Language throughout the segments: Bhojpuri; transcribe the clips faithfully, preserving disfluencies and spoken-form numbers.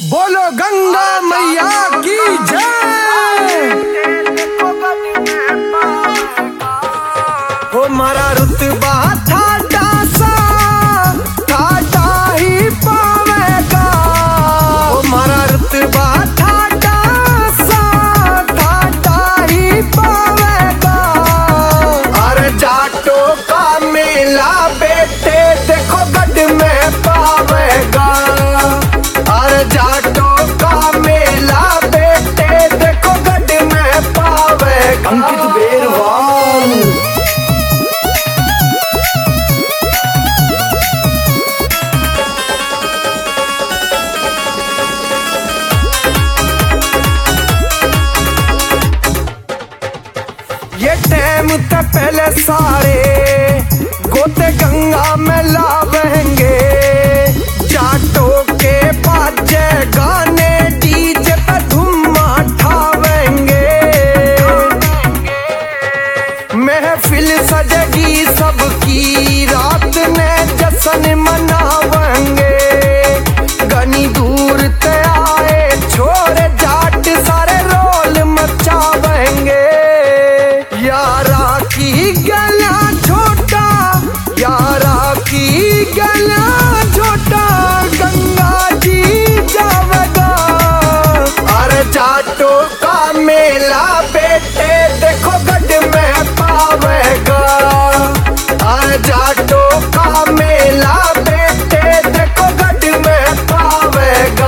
बोलो गंगा मैया की जय। हो मारा रुतबा ठाडा सा ठाडा ही पावेगा। हो मारा रुतबा ठाडा सा ठाडा ही पावेगा। अरे जाटो का मेला बेटे देखो गढ़ में पावेगा। अरे जाटो का मेला बेटे देखो गढ़ में पावेगा। अंकित बेरवाल। ये टाइम तो पहले सारे गोते गंगा में लावेंगे। जाटो के बाजे गाने डीजे पे धूम उठावेंगे। महफिल सजेगी सबकी रात ने जश्न मनावेंगे। गनी दूर ते आए छोरे जाट सारे रोल मचावेंगे। यारा की गला छोटा यारा की गला छोटा गंगा जी जावेगा। अरे जाटो का मेला बेटे देखो गढ़ में पावेगा। अरे जाटो का मेला बेटे देखो गढ़ में पावेगा।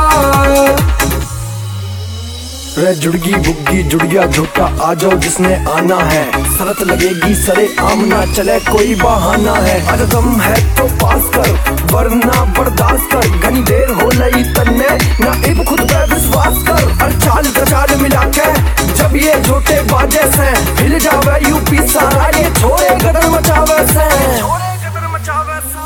रे जुड़गी बुग्गी जुड़ गया झूठा आ जाओ जिसने आना है। शरत लगेगी सरे आमना चले कोई बहाना है। अगर दम है तो पास कर वरना बर्दाश्त कर। घनी देर हो लई तन्ने ना इब खुद पे विश्वास कर। और चाल का चाल मिला के जब ये झूठे बाजे से हिल जावे यूपी सारा। ये छोरे गदर मचावे से छोरे गदर मचावे से।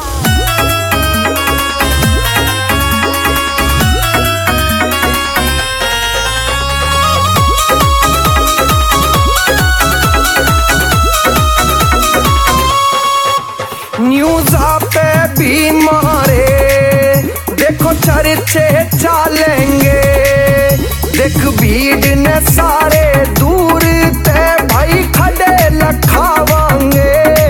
न्यूज़ा पे भी मारे देखो चर्चे चलेंगे। देख भीड़ ने सारे दूर ते भाई खड़े लखावांगे।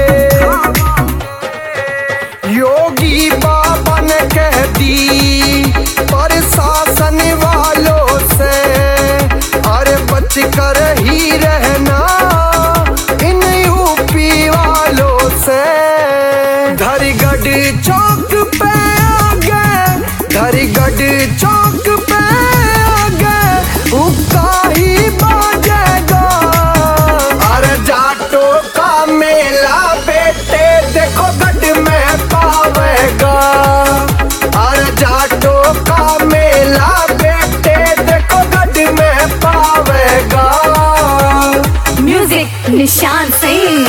योगी बाबा ने कह दी प्रशासन वालों से। अरे बच कर ही रहना इन यूपी वालों से। धरीगढ़ चौक पे आ गए धरीगढ़ चौक पे आ गए हुक्का ही बाजेगा। अरे जाटो का मेला बेटे देखो गढ़ में पावेगा। अरे जाटो का मेला बेटे देखो गढ़ में पावेगा। म्यूजिक निशान सिंह।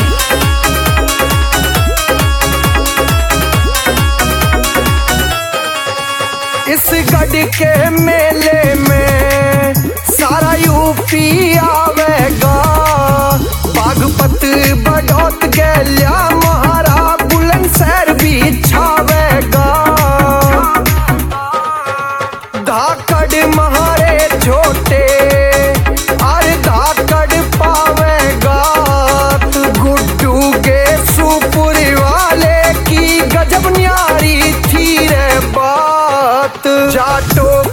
इस गढ़ के मेले में सारा यूपी आवेगा। बागपत बडौत गैलिया महारा बुलंदशहर भी छावेगा। धाकड़ महारे छोटे और धाकड़ पावेगा। गुड्डू के सुपुर वाले की गजब न्यारी थी रे बात। जाटो